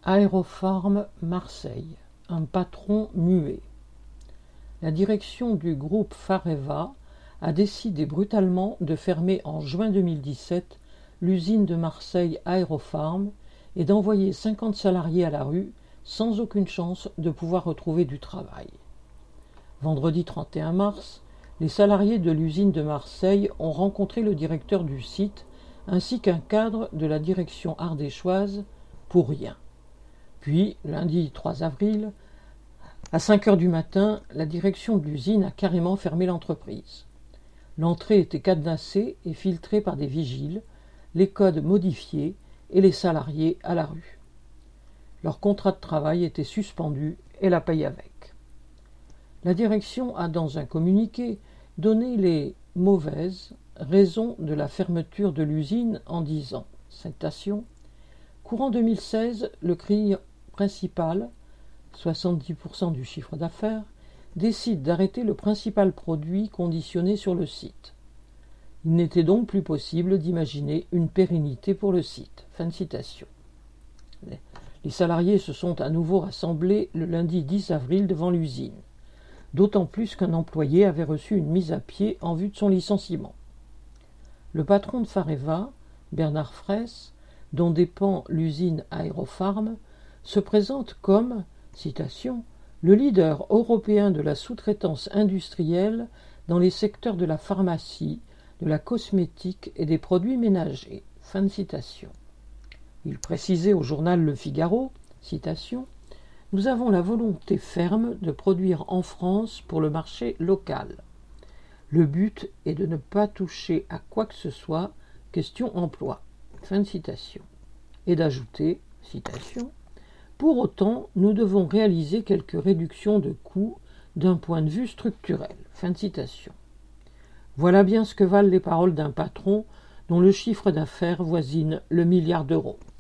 Aéropharm Marseille, un patron muet. La direction du groupe Fareva a décidé brutalement de fermer en juin 2017 l'usine de Marseille Aéropharm et d'envoyer 50 salariés à la rue sans aucune chance de pouvoir retrouver du travail. Vendredi 31 mars, les salariés de l'usine de Marseille ont rencontré le directeur du site ainsi qu'un cadre de la direction ardéchoise pour rien. Puis, lundi 3 avril, à 5 heures du matin, la direction de l'usine a carrément fermé l'entreprise. L'entrée était cadenassée et filtrée par des vigiles, les codes modifiés et les salariés à la rue. Leur contrat de travail était suspendu et la paye avec. La direction a, dans un communiqué, donné les mauvaises raisons de la fermeture de l'usine en disant, citation, « Courant 2016, le client principal, 70% du chiffre d'affaires, décide d'arrêter le principal produit conditionné sur le site. Il n'était donc plus possible d'imaginer une pérennité pour le site. » Fin de citation. Les salariés se sont à nouveau rassemblés le lundi 10 avril devant l'usine, d'autant plus qu'un employé avait reçu une mise à pied en vue de son licenciement. Le patron de Fareva, Bernard Fraisse, dont dépend l'usine Aéropharm, se présente comme, citation, « le leader européen de la sous-traitance industrielle dans les secteurs de la pharmacie, de la cosmétique et des produits ménagers ». Fin de citation. Il précisait au journal Le Figaro, citation, « Nous avons la volonté ferme de produire en France pour le marché local. Le but est de ne pas toucher à quoi que ce soit, question emploi. » Fin de citation. Et d'ajouter, citation, « Pour autant, nous devons réaliser quelques réductions de coûts d'un point de vue structurel. » Fin de citation. Voilà bien ce que valent les paroles d'un patron dont le chiffre d'affaires voisine le milliard d'euros.